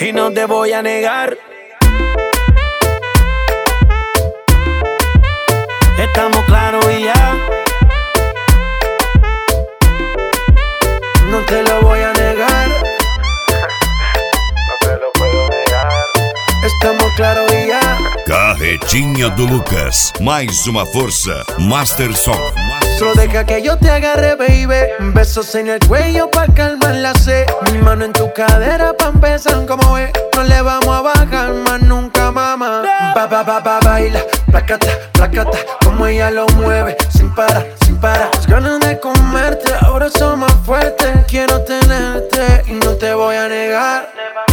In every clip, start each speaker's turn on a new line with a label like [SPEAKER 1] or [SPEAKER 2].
[SPEAKER 1] y no te voy a negar. Estamos claros y ya. No te lo voy a negar.
[SPEAKER 2] No te lo puedo negar.
[SPEAKER 1] Estamos claros e já.
[SPEAKER 3] Carretinha do Lucas, mais uma força, Master Som.
[SPEAKER 1] Solo deja que yo te agarre, baby. Besos en el cuello pa' calmar la sed. Mi mano en tu cadera pa' empezar como ve. No le vamos a bajar más nunca, mamá. Baila, placata, placata. Como ella lo mueve, sin parar, sin parar. Las ganas de comerte, ahora son más fuertes. Quiero tenerte y no te voy a negar.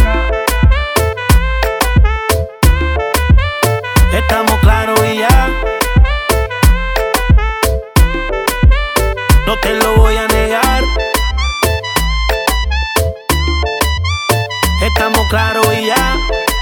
[SPEAKER 1] Estamos claros y ya. No te lo voy a negar. Estamos claros y ya.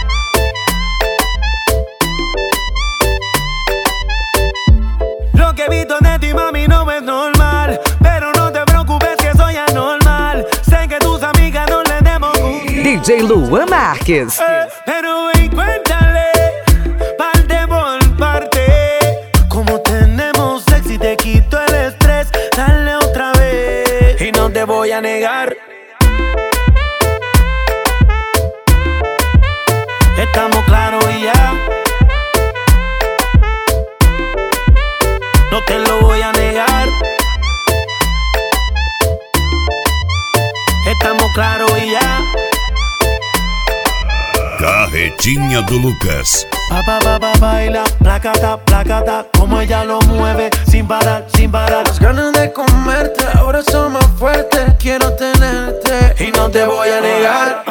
[SPEAKER 1] Lo que he visto de ti, mami, no es normal. Pero no te preocupes que soy anormal. Sé que tus amigas no le demos
[SPEAKER 4] DJ Luan Marques.
[SPEAKER 1] Pero ven, cuéntale, parte por parte. Como tenemos sexy, te quito el estrés. Dale otra vez y no te voy a negar. Estamos claros y ya. No te lo voy a negar. Estamos claros y ya.
[SPEAKER 3] Carretinha do Lucas.
[SPEAKER 1] Baila, placata, placata. Como ella lo mueve, sin parar, sin parar. Las ganas de comerte, ahora son más fuertes. Quiero tenerte y no te voy a negar.